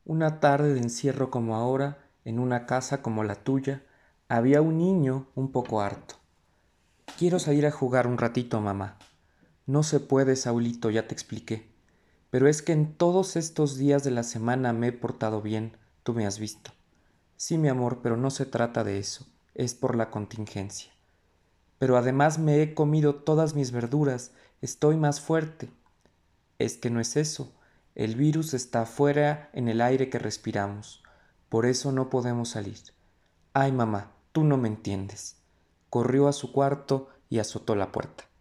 Una tarde de encierro como ahora, en una casa como la tuya, había un niño un poco harto. Quiero salir a jugar un ratito, mamá. No se puede, Saulito, ya te expliqué. Pero es que en todos estos días de la semana me he portado bien, tú me has visto. Sí, mi amor, pero no se trata de eso, es por la contingencia. Pero además me he comido todas mis verduras, estoy más fuerte. Es que no es eso. El virus está afuera en el aire que respiramos. Por eso no podemos salir. Ay, mamá, tú no me entiendes. Corrió a su cuarto y azotó la puerta.